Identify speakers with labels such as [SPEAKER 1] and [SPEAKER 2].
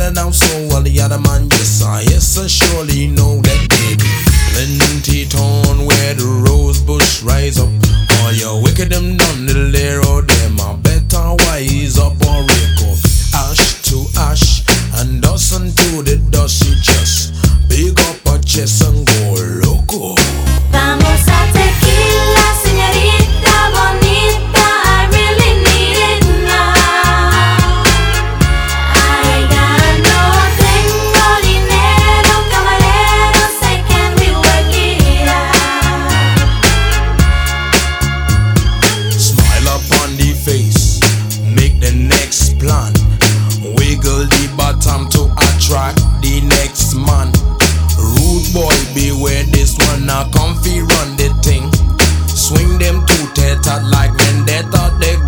[SPEAKER 1] it down so well the other man, yes, I surely know that baby. Plenty town where the rose bush rise up. All your wicked them done, little there or them, I better wise up or wake up. Ash to ash, and dust unto the dust, you just big up a chest and go loco.
[SPEAKER 2] Vamos a tequila, señorita bonita, I really need it now. No tengo dinero, camarero, say can we work it out?
[SPEAKER 1] Smile upon the face, make the next plan. Wiggle the bottom to attract the next man. Rude boy, beware this one, now comfy run the thing. Swing them two tattered like when they thought they